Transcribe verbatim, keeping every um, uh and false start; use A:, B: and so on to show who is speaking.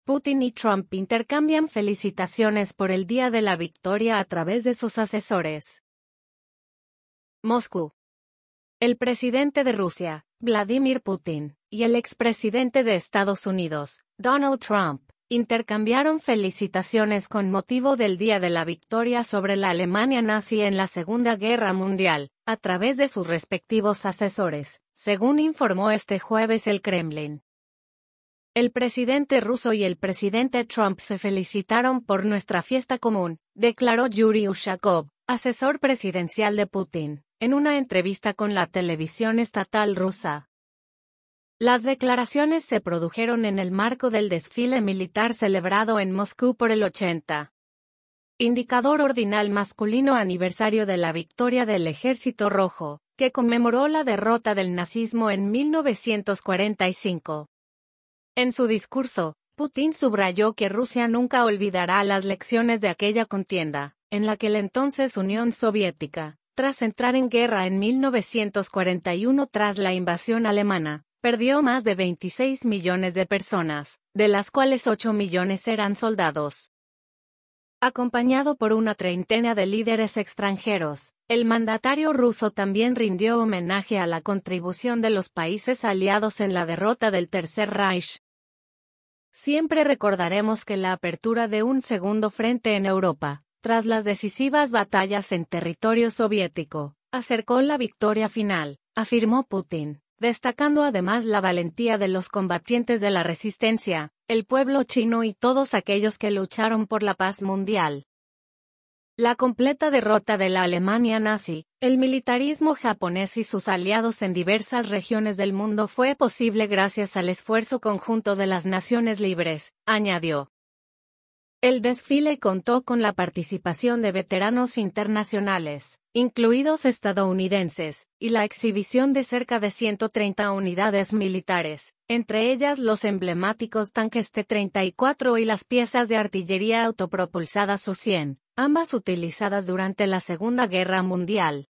A: Putin y Trump intercambian felicitaciones por el Día de la Victoria a través de sus asesores. Moscú. El presidente de Rusia, Vladimir Putin, y el expresidente de Estados Unidos, Donald Trump, intercambiaron felicitaciones con motivo del Día de la Victoria sobre la Alemania nazi en la Segunda Guerra Mundial, a través de sus respectivos asesores, según informó este jueves el Kremlin. El presidente ruso y el presidente Trump se felicitaron por nuestra fiesta común, declaró Yuri Ushakov, asesor presidencial de Putin, en una entrevista con la televisión estatal rusa. Las declaraciones se produjeron en el marco del desfile militar celebrado en Moscú por el ochenta. Indicador ordinal masculino aniversario de la victoria del Ejército Rojo, que conmemoró la derrota del nazismo en mil novecientos cuarenta y cinco. En su discurso, Putin subrayó que Rusia nunca olvidará las lecciones de aquella contienda, en la que la entonces Unión Soviética, tras entrar en guerra en mil novecientos cuarenta y uno tras la invasión alemana, perdió más de veintiséis millones de personas, de las cuales ocho millones eran soldados. Acompañado por una treintena de líderes extranjeros, el mandatario ruso también rindió homenaje a la contribución de los países aliados en la derrota del Tercer Reich. Siempre recordaremos que la apertura de un segundo frente en Europa, tras las decisivas batallas en territorio soviético, acercó la victoria final, afirmó Putin, destacando además la valentía de los combatientes de la resistencia, el pueblo chino y todos aquellos que lucharon por la paz mundial. La completa derrota de la Alemania nazi, el militarismo japonés y sus aliados en diversas regiones del mundo fue posible gracias al esfuerzo conjunto de las naciones libres, añadió. El desfile contó con la participación de veteranos internacionales, incluidos estadounidenses, y la exhibición de cerca de ciento treinta unidades militares, entre ellas los emblemáticos tanques T treinta y cuatro y las piezas de artillería autopropulsada Su cien, ambas utilizadas durante la Segunda Guerra Mundial.